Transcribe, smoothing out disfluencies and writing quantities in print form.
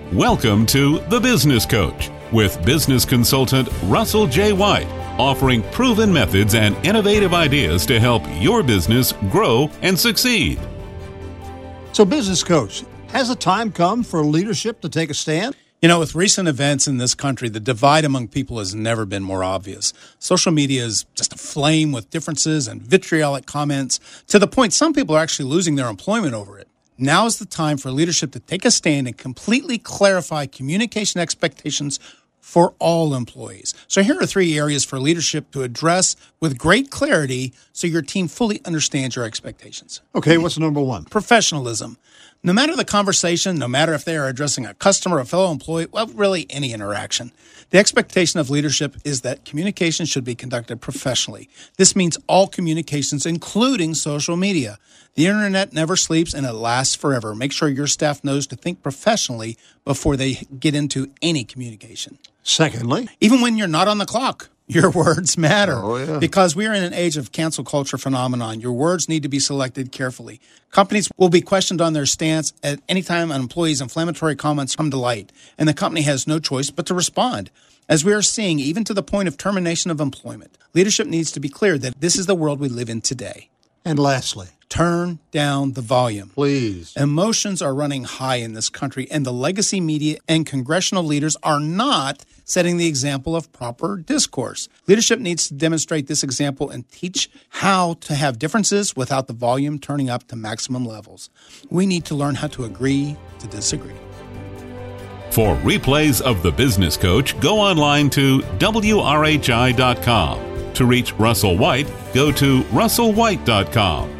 Welcome to The Business Coach with business consultant Russell J. White, offering proven methods and innovative ideas to help your business grow and succeed. So, Business Coach, has the time come for leadership to take a stand? You know, with recent events in this country, the divide among people has never been more obvious. Social media is just aflame with differences and vitriolic comments, to the point some people are actually losing their employment over it. Now is the time for leadership to take a stand and completely clarify communication expectations for all employees. So here are 3 areas for leadership to address with great clarity so your team fully understands your expectations. Okay, what's number 1? Professionalism. No matter the conversation, no matter if they are addressing a customer, a fellow employee, well, really any interaction, the expectation of leadership is that communication should be conducted professionally. This means all communications, including social media. The internet never sleeps and it lasts forever. Make sure your staff knows to think professionally before they get into any communication. Secondly, even when you're not on the clock, your words matter. Oh, yeah. Because we are in an age of cancel culture phenomenon. Your words need to be selected carefully. Companies will be questioned on their stance at any time an employee's inflammatory comments come to light, and the company has no choice but to respond. As we are seeing, even to the point of termination of employment, leadership needs to be clear that this is the world we live in today. And lastly, turn down the volume. Please. Emotions are running high in this country, and the legacy media and congressional leaders are not setting the example of proper discourse. Leadership needs to demonstrate this example and teach how to have differences without the volume turning up to maximum levels. We need to learn how to agree to disagree. For replays of The Business Coach, go online to WRHI.com. To reach Russell White, go to russellwhite.com.